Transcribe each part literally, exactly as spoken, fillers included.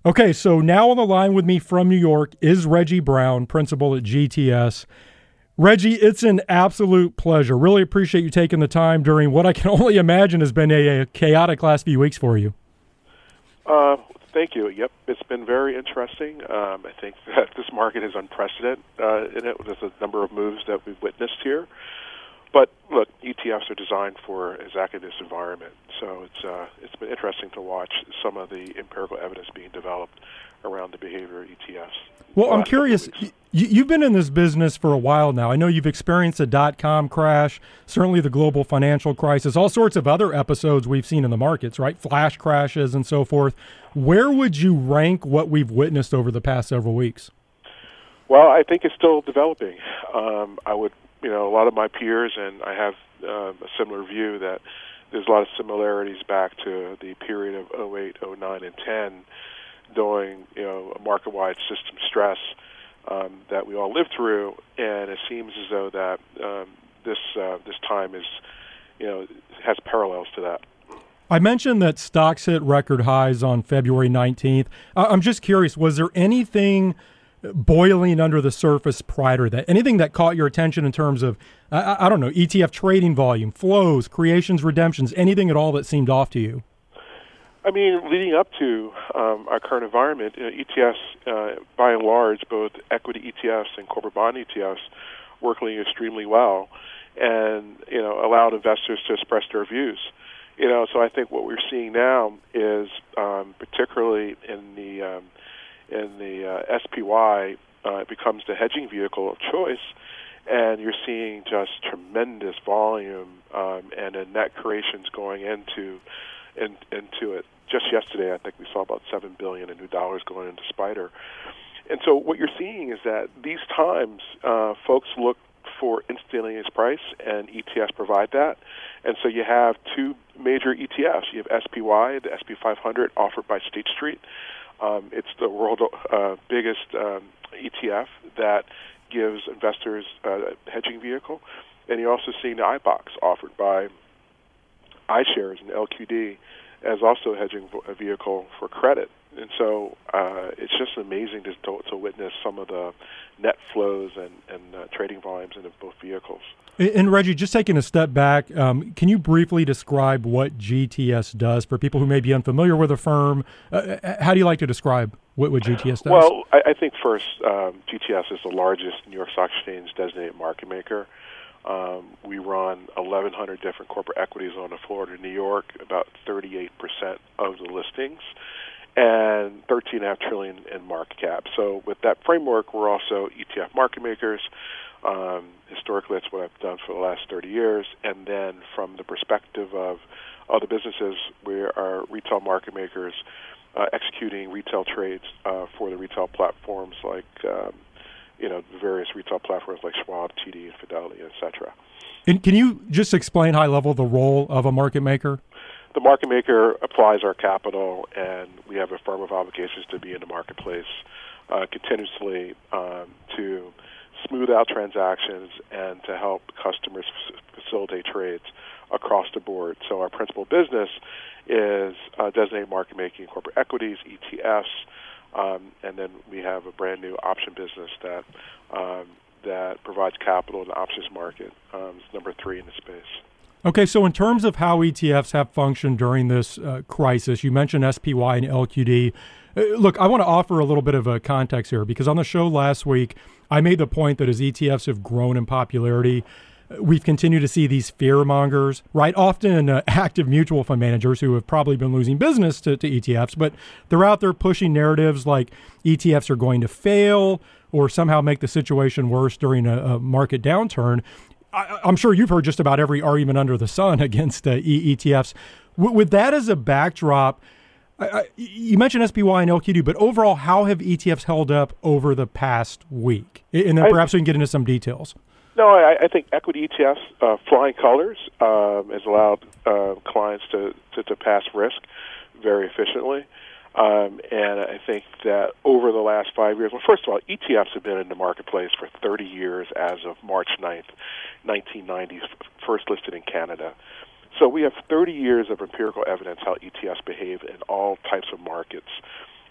Okay, so now on the line with me from New York is Reggie Brown, principal at G T S. Reggie, it's an absolute pleasure. Really appreciate you taking the time during what I can only imagine has been a, a chaotic last few weeks for you. Uh, thank you. Yep, it's been very interesting. Um, I think that this market is unprecedented uh, in it. There's a number of moves that we've witnessed here. But look, E T Fs are designed for exactly this environment. So it's uh, it's been interesting to watch some of the empirical evidence being developed around the behavior of E T Fs. Well, I'm curious. Y- you've been in this business for a while now. I know you've experienced a dot-com crash, certainly the global financial crisis, all sorts of other episodes we've seen in the markets, right? Flash crashes and so forth. Where would you rank what we've witnessed over the past several weeks? Well, I think it's still developing. Um, I would, you know, a lot of my peers, and I have uh, a similar view that there's a lot of similarities back to the period of oh eight, oh nine, and ten, during, you know, a market-wide system stress um, that we all lived through, and it seems as though that um, this uh, this time is, you know, has parallels to that. I mentioned that stocks hit record highs on February nineteenth. Uh, I'm just curious, was there anything boiling under the surface prior to that? Anything that caught your attention in terms of, I, I don't know, E T F trading volume, flows, creations, redemptions, anything at all that seemed off to you? I mean, leading up to um, our current environment, you know, E T Fs, uh, by and large, both equity E T Fs and corporate bond E T Fs, working extremely well, and you know, allowed investors to express their views. You know, so I think what we're seeing now is, um, particularly in the um, in the uh, S P Y, uh, it becomes the hedging vehicle of choice, and you're seeing just tremendous volume um, and a net creations going into in, into it. Just yesterday, I think we saw about seven billion dollars in new dollars going into SPDR. And so what you're seeing is that these times, uh, folks look for instantaneous price, and E T Fs provide that. And so you have two major E T Fs. You have S P Y, the S P five hundred, offered by State Street. Um, it's the world's uh, biggest um, E T F that gives investors uh, a hedging vehicle. And you're also seeing the iBox offered by iShares and L Q D as also a hedging vehicle for credit. And so uh, it's just amazing to, to, to witness some of the net flows and, and uh, trading volumes in both vehicles. And Reggie, just taking a step back, um, can you briefly describe what G T S does for people who may be unfamiliar with the firm? Uh, how do you like to describe what, what G T S does? Well, I, I think first, um, G T S is the largest New York Stock Exchange designated market maker. Um, we run eleven hundred different corporate equities on the floor in New York, about thirty-eight percent of the listings, and thirteen point five trillion dollars in market cap. So with that framework, we're also E T F market makers. Um, historically, that's what I've done for the last thirty years. And then from the perspective of other businesses, we are retail market makers uh, executing retail trades uh, for the retail platforms like um, you know, the various retail platforms like Schwab, T D, and Fidelity, et cetera. And can you just explain high level the role of a market maker? The market maker applies our capital, and we have a firm of obligations to be in the marketplace uh, continuously um, to smooth out transactions and to help customers f- facilitate trades across the board. So our principal business is uh, designated market making, corporate equities, E T Fs, um, and then we have a brand new option business that um, that provides capital in the options market. Um, it's number three in the space. Okay, so in terms of how E T Fs have functioned during this uh, crisis, you mentioned S P Y and L Q D. Uh, look, I want to offer a little bit of a context here because on the show last week, I made the point that as E T Fs have grown in popularity, we've continued to see these fear mongers, right? Often uh, active mutual fund managers who have probably been losing business to, to E T Fs, but they're out there pushing narratives like E T Fs are going to fail or somehow make the situation worse during a, a market downturn. I, I'm sure you've heard just about every argument under the sun against uh, e- ETFs. W- with that as a backdrop, I, I, you mentioned S P Y and L Q D, but overall, how have E T Fs held up over the past week? And then perhaps I, we can get into some details. No, I, I think equity E T Fs, uh, flying colors, um, has allowed uh, clients to, to, to pass risk very efficiently. Um, and I think that over the last five years, well, first of all, E T Fs have been in the marketplace for thirty years as of March ninth, nineteen ninety, first listed in Canada. So we have thirty years of empirical evidence how E T Fs behave in all types of markets.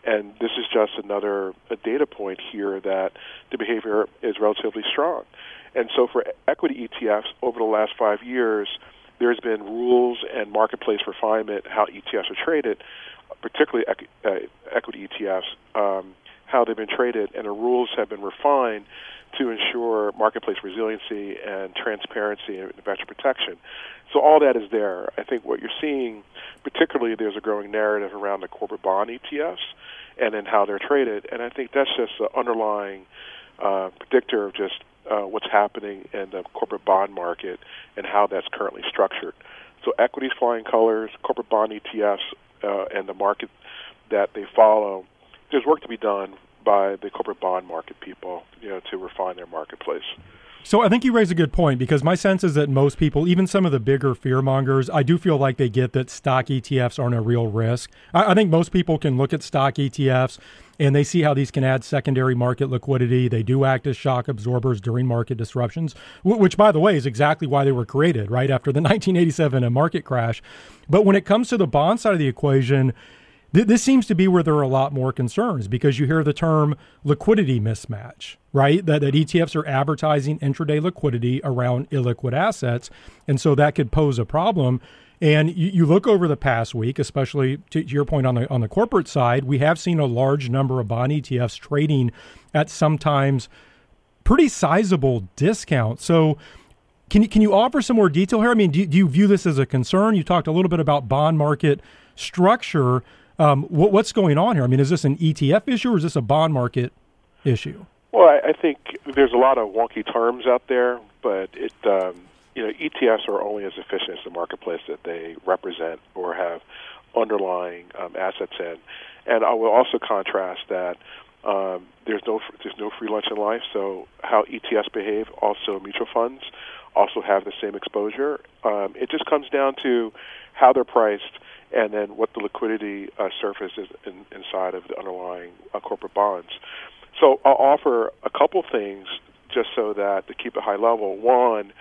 And this is just another a data point here that the behavior is relatively strong. And so for equity E T Fs over the last five years, there's been rules and marketplace refinement how E T Fs are traded, particularly equ- uh, equity E T Fs, um, how they've been traded, and the rules have been refined to ensure marketplace resiliency and transparency and investor protection. So all that is there. I think what you're seeing, particularly there's a growing narrative around the corporate bond E T Fs and then how they're traded, and I think that's just the underlying uh, predictor of just uh, what's happening in the corporate bond market and how that's currently structured. So equities flying colors, corporate bond E T Fs, uh, and the market that they follow, there's work to be done by the corporate bond market people, you know, to refine their marketplace. So I think you raise a good point, because my sense is that most people, even some of the bigger fearmongers, I do feel like they get that stock E T Fs aren't a real risk. I, I think most people can look at stock E T Fs and they see how these can add secondary market liquidity. They do act as shock absorbers during market disruptions, which, by the way, is exactly why they were created, right after the nineteen eighty-seven market crash. But when it comes to the bond side of the equation, this seems to be where there are a lot more concerns, because you hear the term liquidity mismatch, right? That, that E T Fs are advertising intraday liquidity around illiquid assets. And so that could pose a problem. And you, you look over the past week, especially to, to your point on the on the corporate side, we have seen a large number of bond E T Fs trading at sometimes pretty sizable discounts. So can you, can you offer some more detail here? I mean, do, do you view this as a concern? You talked a little bit about bond market structure. Um, what, what's going on here? I mean, is this an E T F issue or is this a bond market issue? Well, I, I think there's a lot of wonky terms out there, but it, um, you know, E T Fs are only as efficient as the marketplace that they represent or have underlying um, assets in. And I will also contrast that um, there's no there's no free lunch in life. So how E T Fs behave, also mutual funds, also have the same exposure. Um, it just comes down to how they're priced, and then what the liquidity uh, surface is in, inside of the underlying uh, corporate bonds. So I'll offer a couple things just so that to keep it high level. One,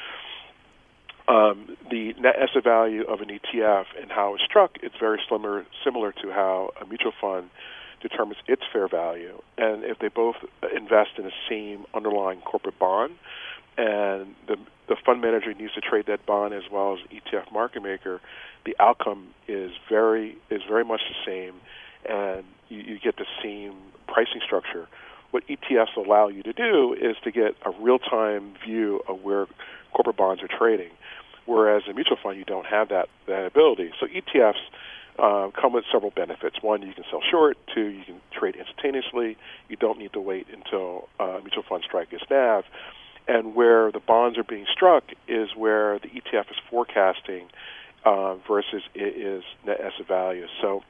um, the net asset value of an E T F and how it's struck, it's very similar, similar to how a mutual fund determines its fair value. And if they both invest in the same underlying corporate bond, and the the fund manager needs to trade that bond as well as E T F market maker, the outcome is very is very much the same, and you, you get the same pricing structure. What E T Fs allow you to do is to get a real-time view of where corporate bonds are trading, whereas a mutual fund, you don't have that, that ability. So E T Fs uh, come with several benefits. One, you can sell short. Two, you can trade instantaneously. You don't need to wait until uh, a mutual fund strike its N A V. And where the bonds are being struck is where the E T F is forecasting uh, versus it is net asset value. So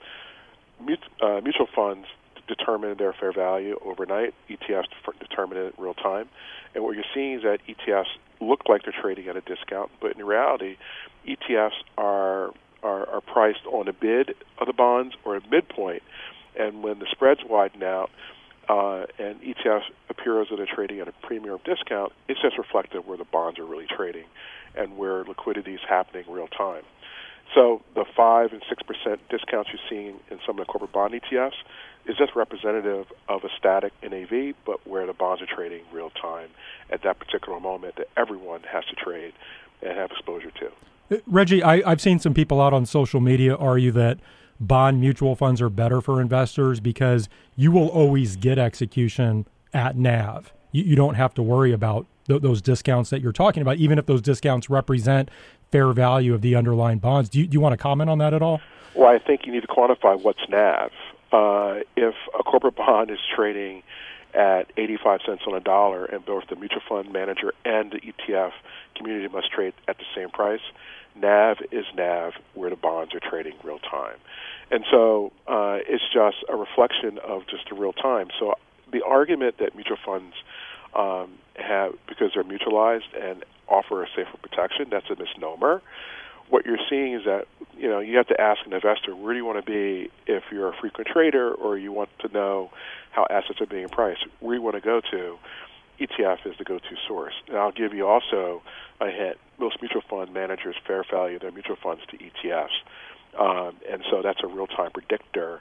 uh, mutual funds determine their fair value overnight. E T Fs determine it in real time. And what you're seeing is that E T Fs look like they're trading at a discount, but in reality, E T Fs are are, are priced on a bid of the bonds or a midpoint. And when the spreads widen out, Uh, and E T Fs appear as though they're trading at a premium discount, it's just reflective where the bonds are really trading and where liquidity is happening real time. So the five and six percent discounts you're seeing in some of the corporate bond E T Fs is just representative of a static N A V, but where the bonds are trading real time at that particular moment that everyone has to trade and have exposure to. Reggie, I, I've seen some people out on social media argue that bond mutual funds are better for investors because you will always get execution at N A V. You, you don't have to worry about th- those discounts that you're talking about, even if those discounts represent fair value of the underlying bonds. Do you, do you want to comment on that at all? Well, I think you need to quantify what's N A V. Uh, if a corporate bond is trading at eighty-five cents on a dollar and both the mutual fund manager and the E T F community must trade at the same price, N A V is N A V where the bonds are trading real time. And so uh, it's just a reflection of just the real time. So the argument that mutual funds um, have, because they're mutualized and offer a safer protection, that's a misnomer. What you're seeing is that, you know, you have to ask an investor, where do you want to be if you're a frequent trader or you want to know how assets are being priced? Where you want to go to, E T F is the go-to source. And I'll give you also a hint. Most mutual fund managers fair value their mutual funds to E T Fs. Um, and so that's a real-time predictor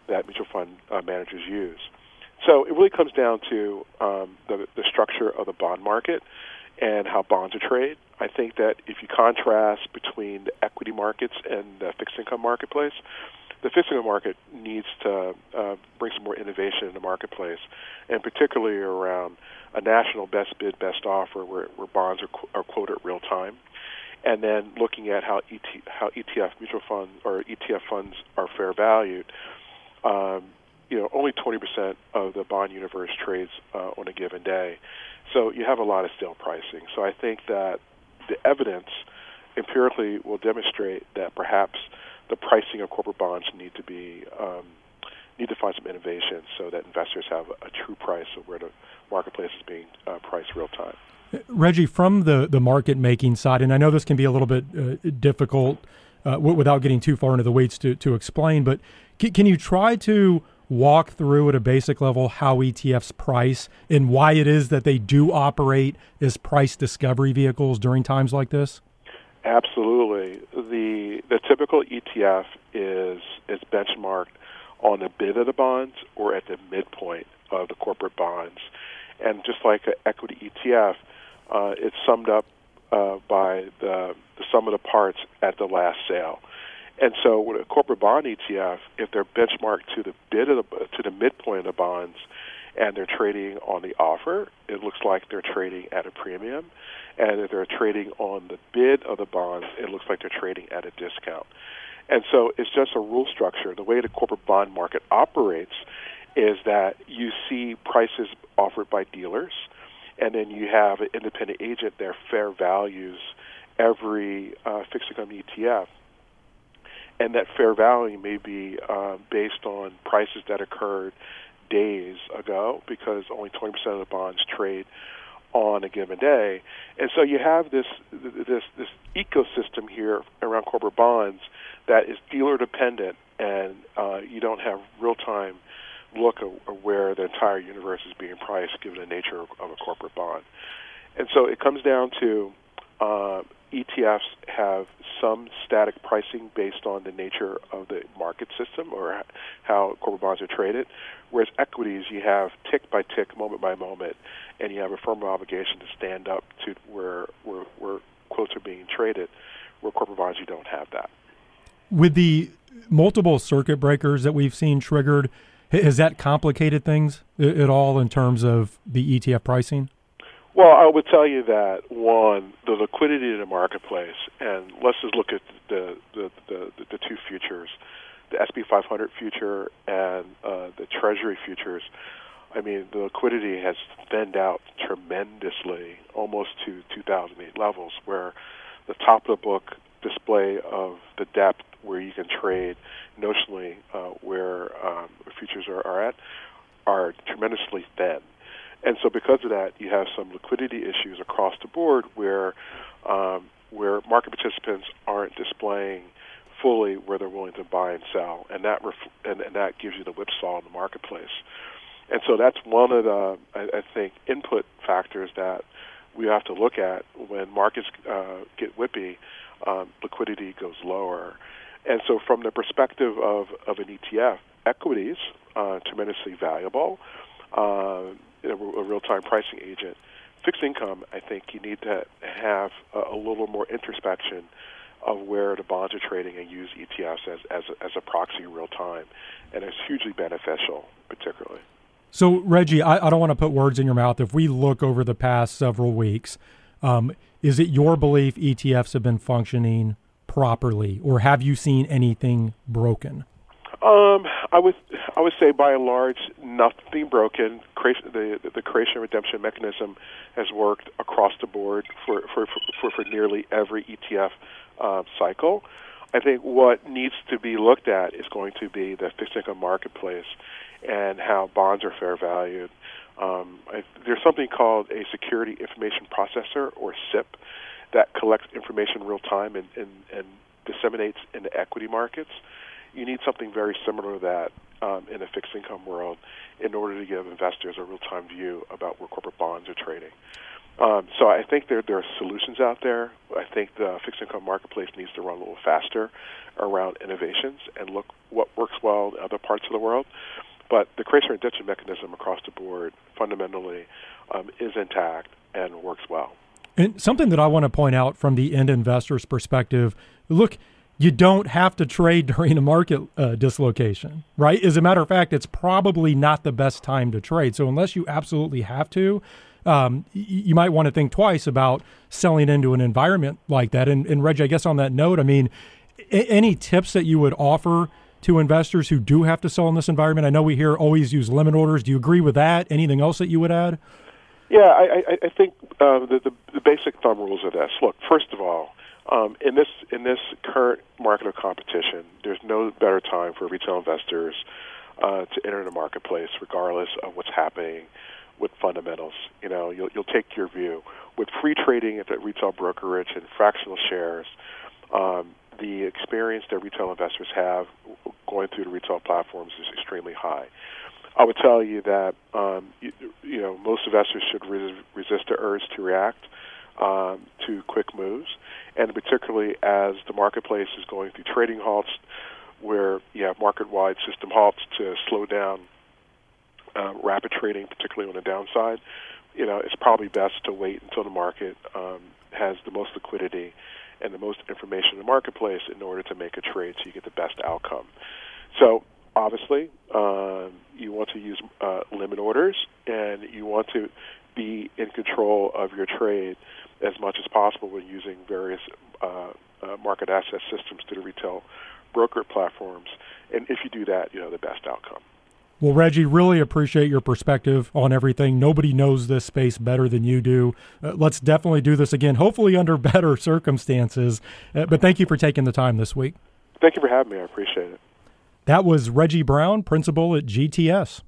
that mutual fund uh, managers use. So it really comes down to um, the, the structure of the bond market and how bonds are traded. I think that if you contrast between the equity markets and the fixed income marketplace, the fixed income market needs to uh, bring some more innovation in the marketplace, and particularly around a national best bid, best offer where, where bonds are, qu- are quoted real time, and then looking at how E T, how E T F mutual funds or E T F funds are fair valued. Um, you know, only twenty percent of the bond universe trades uh, on a given day, so you have a lot of stale pricing. So I think that the evidence empirically will demonstrate that perhaps the pricing of corporate bonds need to be um, need to find some innovation so that investors have a, a true price of where the marketplace is being uh, priced real time. Reggie, from the, the market making side, and I know this can be a little bit uh, difficult uh, w- without getting too far into the weeds to, to explain, but c- can you try to walk through at a basic level how E T Fs price and why it is that they do operate as price discovery vehicles during times like this? Absolutely. The the typical E T F is is benchmarked on the bid of the bonds or at the midpoint of the corporate bonds. And just like an equity E T F, uh, it's summed up uh, by the, the sum of the parts at the last sale. And so with a corporate bond E T F, if they're benchmarked to the bid of the, to the midpoint of the bonds and they're trading on the offer, it looks like they're trading at a premium. And if they're trading on the bid of the bonds, it looks like they're trading at a discount. And so it's just a rule structure. The way the corporate bond market operates is that you see prices offered by dealers, and then you have an independent agent that fair values every uh, fixed income E T F. And that fair value may be uh, based on prices that occurred days ago, because only twenty percent of the bonds trade on a given day. And so you have this this this ecosystem here around corporate bonds that is dealer dependent, and uh, you don't have real time look of, of where the entire universe is being priced given the nature of, of a corporate bond. And so it comes down to uh, E T Fs have some static pricing based on the nature of the market system or how corporate bonds are traded, whereas equities you have tick by tick, moment by moment, and you have a firm obligation to stand up to where, where, where quotes are being traded, where corporate bonds you don't have that. With the multiple circuit breakers that we've seen triggered, has that complicated things at all in terms of the E T F pricing? Well, I would tell you that, one, the liquidity in the marketplace, and let's just look at the the, the, the two futures, the S and P five hundred future and uh, the Treasury futures. I mean, the liquidity has thinned out tremendously, almost to two thousand eight levels, where the top of the book display of the depth where you can trade notionally uh, where um, futures are, are at are tremendously thin. And so because of that, you have some liquidity issues across the board where um, where market participants aren't displaying fully where they're willing to buy and sell, and that ref- and, and that gives you the whipsaw in the marketplace. And so that's one of the, I, I think, input factors that we have to look at when markets uh, get whippy. Um, liquidity goes lower. And so from the perspective of, of an E T F, equities uh, tremendously valuable. Uh, a real-time pricing agent. Fixed income, I think you need to have a, a little more introspection of where the bonds are trading and use E T Fs as as a, as a proxy real time, and it's hugely beneficial, particularly. So, Reggie, I, I don't want to put words in your mouth. If we look over the past several weeks, um, is it your belief E T Fs have been functioning properly, or have you seen anything broken? Um, I would I would say by and large nothing broken. Creation, the the creation and redemption mechanism has worked across the board for for for, for nearly every E T F uh, cycle. I think what needs to be looked at is going to be the fixed income marketplace and how bonds are fair valued. Um, I, there's something called a security information processor, or S I P, that collects information real time and, and, and disseminates in the equity markets. You need something very similar to that um, in a fixed income world in order to give investors a real-time view about where corporate bonds are trading. Um, so I think there there are solutions out there, I think the fixed income marketplace needs to run a little faster around innovations and look what works well in other parts of the world. But the creation and redemption mechanism across the board fundamentally um, is intact and works well. And something that I want to point out from the end investor's perspective, look, you don't have to trade during a market uh, dislocation, right? As a matter of fact, it's probably not the best time to trade. So unless you absolutely have to, um, y- you might want to think twice about selling into an environment like that. And, and Reggie, I guess on that note, I mean, a- any tips that you would offer to investors who do have to sell in this environment? I know we hear always use limit orders. Do you agree with that? Anything else that you would add? Yeah, I, I, I think uh, the, the, the basic thumb rules are this. Look, first of all, Um, in this in this current market of competition, there's no better time for retail investors uh, to enter the marketplace, regardless of what's happening with fundamentals. You know, you'll you'll take your view with free trading at the retail brokerage and fractional shares. Um, the experience that retail investors have going through the retail platforms is extremely high. I would tell you that um, you, you know most investors should res- resist the urge to react Um, to quick moves, and particularly as the marketplace is going through trading halts where you have market-wide system halts to slow down uh, rapid trading, particularly on the downside, you know, it's probably best to wait until the market um, has the most liquidity and the most information in the marketplace in order to make a trade so you get the best outcome. So obviously, um, you want to use uh, limit orders, and you want to be in control of your trade as much as possible when using various uh, uh, market access systems to the retail broker platforms. And if you do that, you know, the best outcome. Well, Reggie, really appreciate your perspective on everything. Nobody knows this space better than you do. Uh, let's definitely do this again, hopefully under better circumstances. Uh, but thank you for taking the time this week. Thank you for having me. I appreciate it. That was Reggie Brown, principal at G T S.